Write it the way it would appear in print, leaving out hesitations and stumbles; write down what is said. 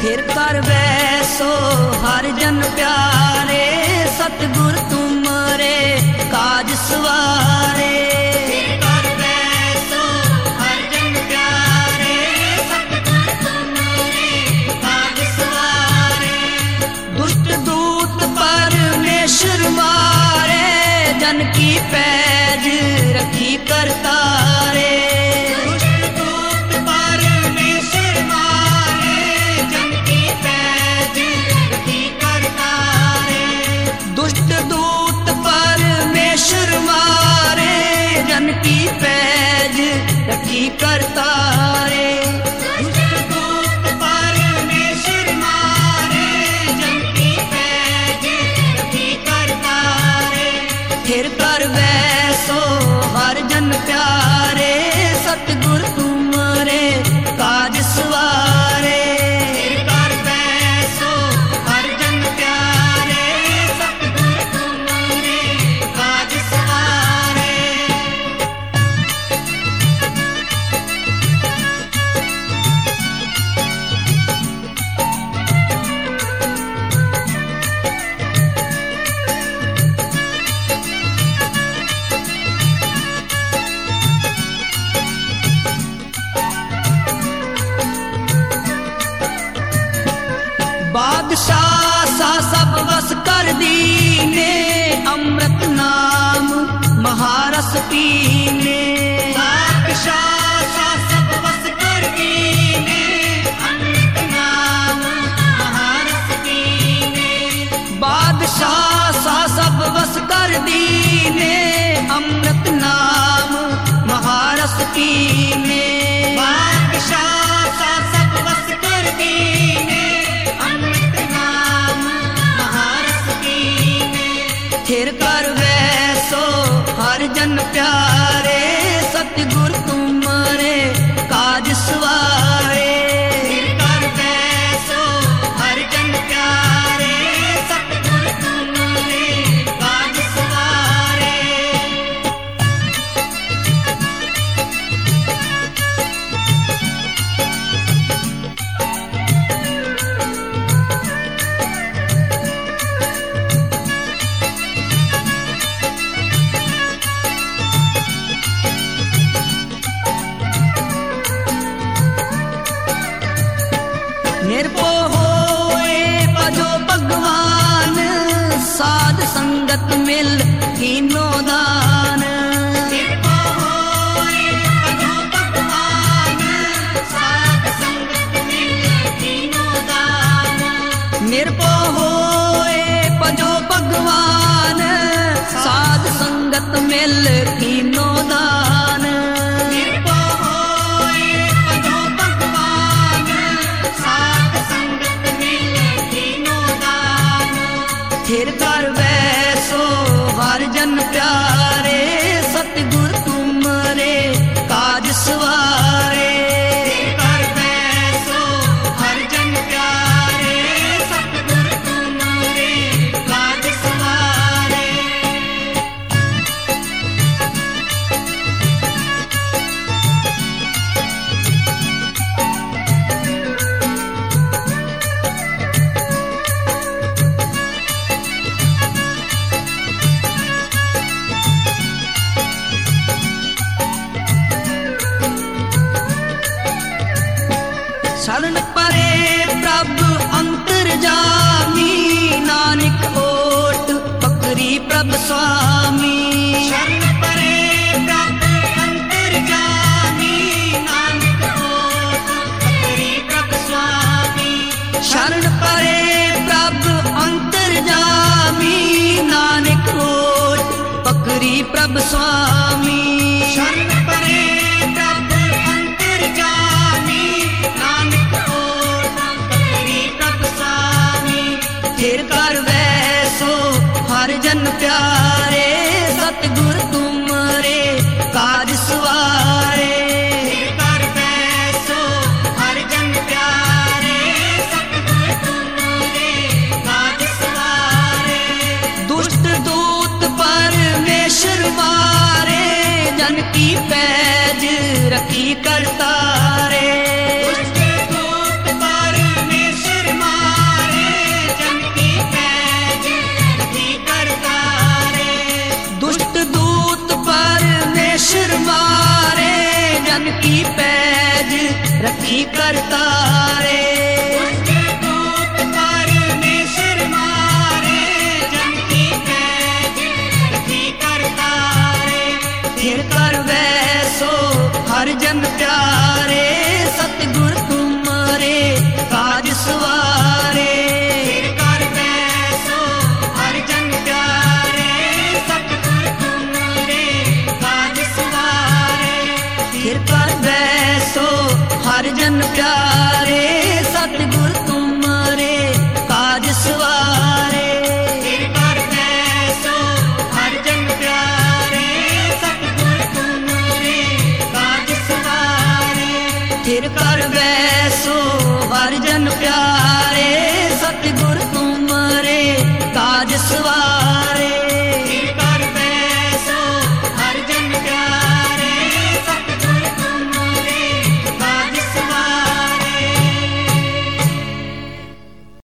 फिर कर वैसो हर जन प्यारे, सतगुर तुमरे काज सवारे। मारे जन की पैज रखी करतारे, दुष्ट दूत परमेश्वर मारे जन की पैज रखी करतारे। दुष्ट दूत परमेश्वर मारे जन की पैज रखी करतारे। फिर कर वैसो हर जन प्यारे, सतगुर तुमरे काज सवारे। फिर कर वैसो हर जन प्यारे, सतगुर तुमरे काज सवारे। बादशाह सा सब बस कर दीने, अमृत नाम महारस पीने। बादशाह सा सब बस कर दीने, अमृत नाम महारस पीने। बादशाह सा सब बस कर दीने, अमृत नाम महारस पीने। बादशाह सा सब बस कर दीने, फिर कर वैसो हर जन प्यारे, सतगुर तुमरे काज सवारे। फिर कर वैसो हर जन प्यारे, सतगुर तुमरे काज सवारे। निर्भो होए भजो भगवान, साध संगत मिल कीनो दान। निर्भो होए भजो भगवान, साध संगत मिल कीनो दान। निर्भो होए भजो भगवान, साध संगत मिल कीनो दान। फिर कर वैसो हर जन प्यारे, सतगुर तुमरे काज सवारे। फिर कर वैसो हर जन प्यारे, सतगुर तुमरे काज सवारे। शरण परे प्रभु अंतर्जामी, नानक ओट पकड़ी प्रभु स्वामी। शरण परे प्रभु अंतर्जामी, नानक ओट पकड़ी प्रभु स्वामी। शरण परे प्रभु अंतर्जामी, नानक ओट पकड़ी प्रभु स्वामी। शरण परे फिर कर वैसो हर जन प्यारे, सतगुर तुमरे काज सवारे। फिर कर वैसो हर जन प्यारे, सतगुर तुमरे काज सवारे। दुष्ट दूत परमेश्वर मारे रखी करतारे फिर कर वैसो हर जन प्यारे सतगुर तुम्हारे काज सवारे फिर कर वैसो हर जन प्यारे सतगुर तुम्हारे काज सवारे फिर कर वैसो हर जन प्यारे सतगुर तुम्हारे काज सवारे फिर कर वैसो हर जन प्यारे सतगुर तुम्हारे काज सवारे